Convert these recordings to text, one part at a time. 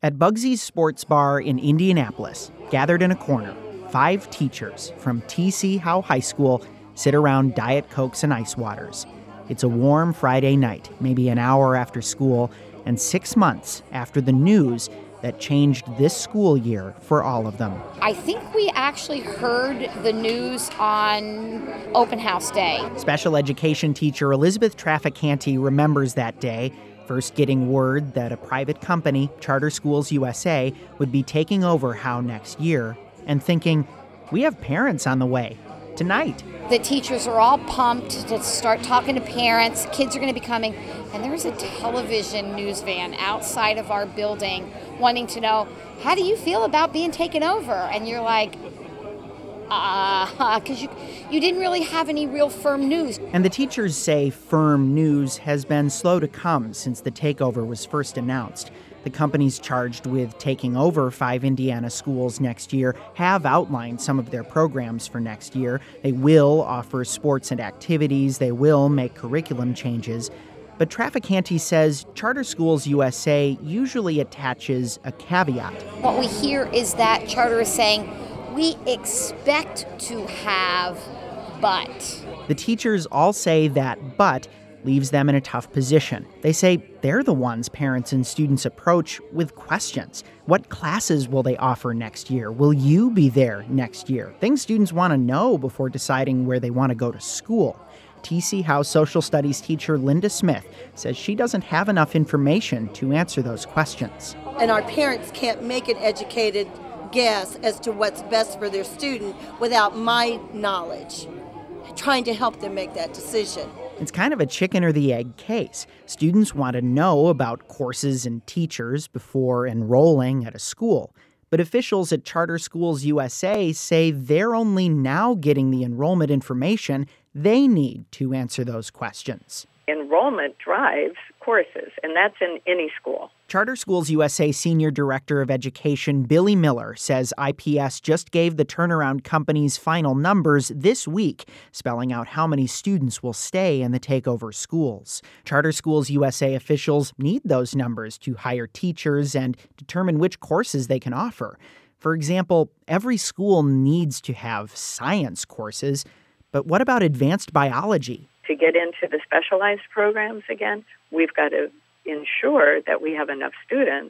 At Bugsy's Sports Bar in Indianapolis, gathered in a corner, 5 teachers from T.C. Howe High School sit around Diet Cokes and ice waters. It's a warm Friday night, maybe an hour after school, and 6 months after the news that changed this school year for all of them. I think we actually heard the news on open house day. Special education teacher Elizabeth Trafficante remembers that day, first getting word that a private company, Charter Schools USA, would be taking over Howe next year, and thinking, we have parents on the way tonight. The teachers are all pumped to start talking to parents. Kids are going to be coming. And there's a television news van outside of our building wanting to know, how do you feel about being taken over? And you're like, because you didn't really have any real firm news. And the teachers say firm news has been slow to come since the takeover was first announced. The companies charged with taking over 5 Indiana schools next year have outlined some of their programs for next year. They will offer sports and activities. They will make curriculum changes. But Trafficante says Charter Schools USA usually attaches a caveat. What we hear is that Charter is saying, we expect to have, but. The teachers all say that but leaves them in a tough position. They say they're the ones parents and students approach with questions. What classes will they offer next year? Will you be there next year? Things students want to know before deciding where they want to go to school. T.C. Howe social studies teacher Linda Smith says she doesn't have enough information to answer those questions. And our parents can't make an educated guess as to what's best for their student without my knowledge, trying to help them make that decision. It's kind of a chicken or the egg case. Students want to know about courses and teachers before enrolling at a school. But officials at Charter Schools USA say they're only now getting the enrollment information they need to answer those questions. Enrollment drives courses, and that's in any school. Charter Schools USA Senior Director of Education Billy Miller says IPS just gave the turnaround company's final numbers this week, spelling out how many students will stay in the takeover schools. Charter Schools USA officials need those numbers to hire teachers and determine which courses they can offer. For example, every school needs to have science courses, but what about advanced biology? To get into the specialized programs again, we've got to ensure that we have enough students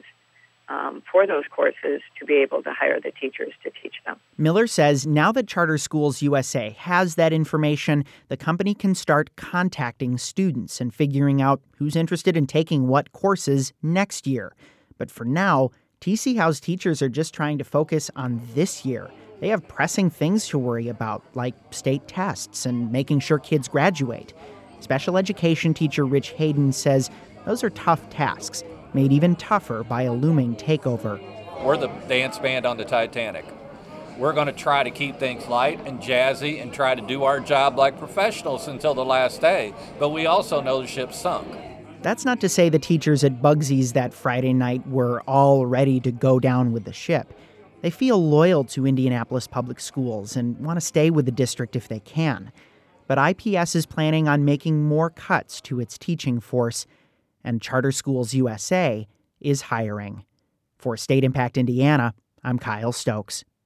for those courses to be able to hire the teachers to teach them. Miller says now that Charter Schools USA has that information, the company can start contacting students and figuring out who's interested in taking what courses next year. But for now, T.C. Howe's teachers are just trying to focus on this year. They have pressing things to worry about, like state tests and making sure kids graduate. Special education teacher Rich Hayden says those are tough tasks, made even tougher by a looming takeover. We're the dance band on the Titanic. We're going to try to keep things light and jazzy and try to do our job like professionals until the last day, but we also know the ship's sunk. That's not to say the teachers at Bugsy's that Friday night were all ready to go down with the ship. They feel loyal to Indianapolis Public Schools and want to stay with the district if they can. But IPS is planning on making more cuts to its teaching force, and Charter Schools USA is hiring. For State Impact Indiana, I'm Kyle Stokes.